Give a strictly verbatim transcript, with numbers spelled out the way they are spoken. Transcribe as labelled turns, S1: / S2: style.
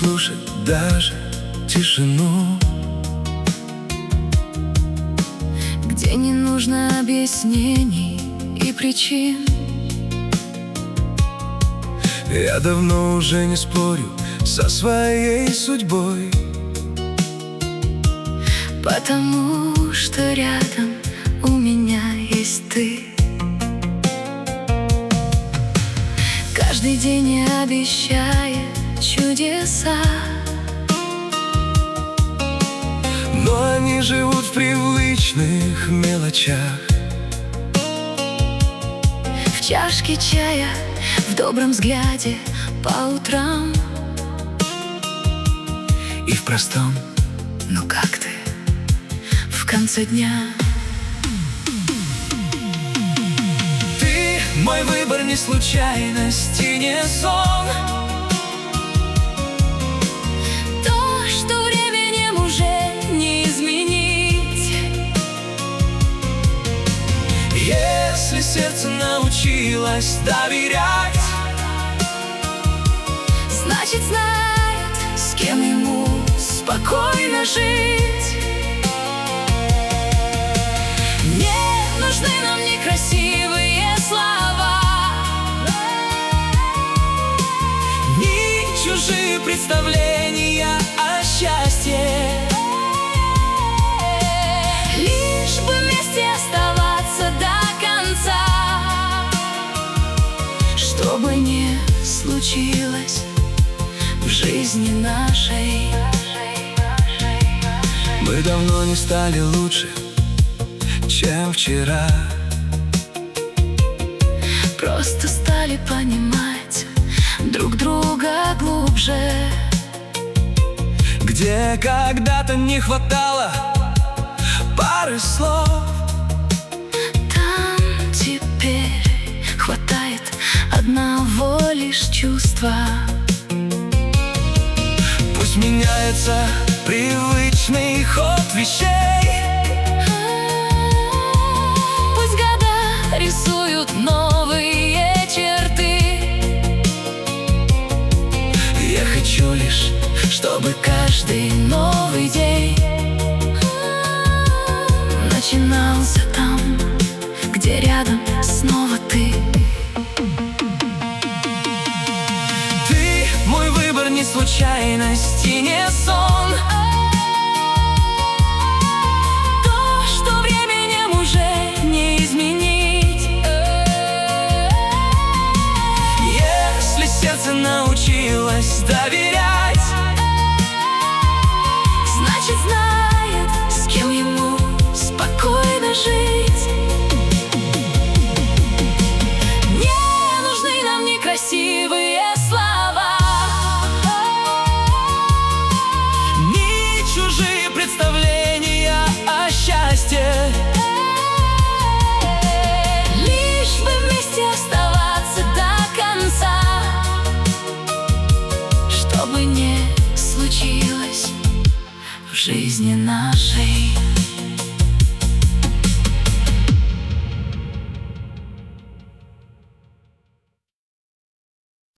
S1: слушать даже тишину,
S2: где не нужно объяснений и причин.
S1: Я давно уже не спорю со своей судьбой,
S2: потому что рядом у меня есть ты. Каждый день обещает чудеса,
S1: но они живут в привычных мелочах.
S2: в чашке чая, в добром взгляде по утрам
S1: И в простом
S2: «Ну как ты?» в конце дня.
S1: ты мой выбор, не случайность и не сон.
S2: То, что временем уже не изменить.
S1: Если сердце научилось доверять,
S2: Значит, знает, с кем ему спокойно жить. Не нужны нам некрасивые слова,
S1: ни чужие представления о счастье.
S2: лишь бы вместе оставаться до конца. Что бы ни случилось в жизни нашей,
S1: Мы давно не стали лучше, чем вчера.
S2: просто стали понимать друг друга глубже.
S1: Где когда-то не хватало пары слов,
S2: Там теперь хватает одного лишь чувства.
S1: пусть меняется привычный ход вещей.
S2: Пусть года рисуют новые черты.
S1: Я хочу лишь,
S2: Чтобы каждый новый день начинался там, где рядом снова ты.
S1: ты мой выбор, не случайность и не сон.
S2: То, что временем уже не изменить.
S1: Если сердце научилось доверять,
S2: Значит, знает, с кем ему спокойно жить. Не нужны нам некрасивые слова,
S1: ни чужие представления о счастье.
S2: лишь бы вместе оставаться до конца. Что бы ни случилось в жизни нашей.